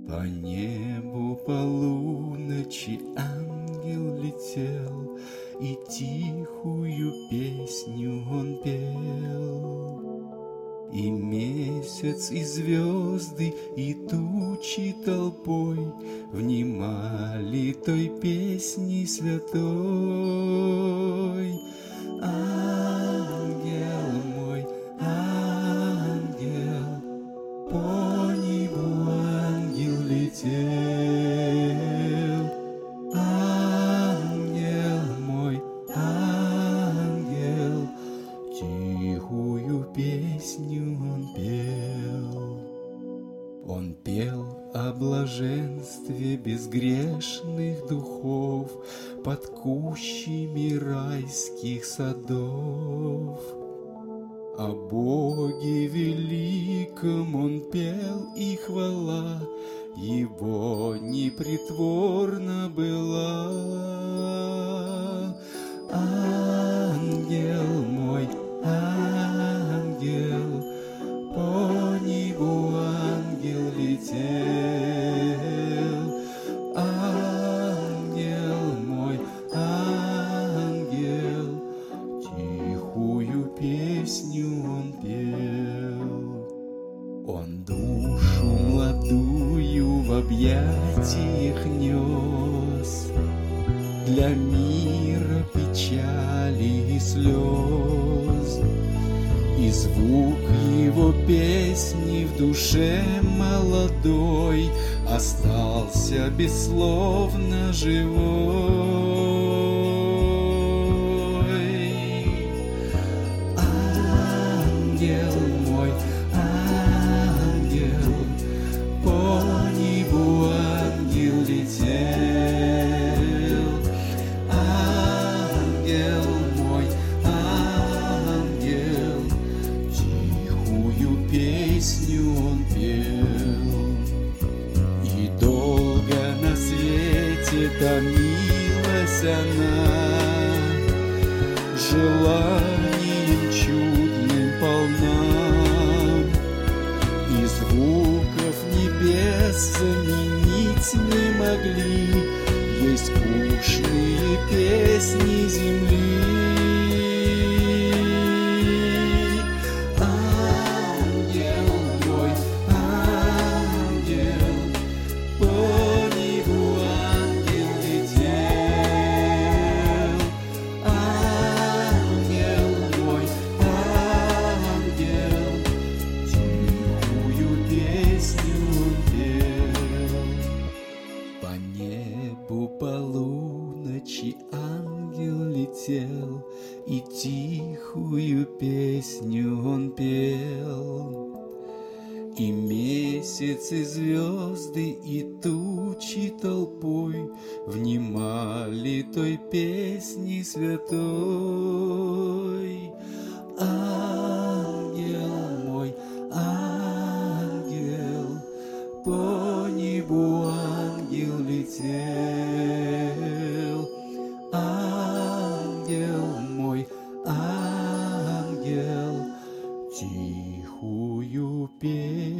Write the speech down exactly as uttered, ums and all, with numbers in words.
По небу полуночи ангел летел, и тихую песню он пел. И месяц, и звезды, и тучи толпой внимали той песни святой. Ангел мой, ангел, по небу ангел летел. Ангел мой, ангел, тихую песню он пел. Он пел о блаженстве безгрешных духов под кущами райских садов. О Боге великом он пел, и хвала Его непритворна была. Ангел мой, ангел, по небу ангел летел. Ангел мой, ангел, тихую песню он пел. Он душу молодую в объятиях нес для мира печали и слез. И звук его песни в душе молодой остался бессловно живой. Ангел мой, ангел, по небу ангел летел. Ангел мой, ангел, тихую песню он пел. И долго на свете томилась она, желанием чудным полна. И звуков небес заменить не могли ей скучные песни земли. Ангел мой, ангел, по небу ангел летел. Ангел мой, ангел, тихую песню он пел. По небу полуночи ангел летел, и тихую песню он пел. И месяц, и звезды, и тучи толпой внимали той песни святой. Ангел мой, ангел, по небу ангел летел. Ангел мой, ангел, тихую песню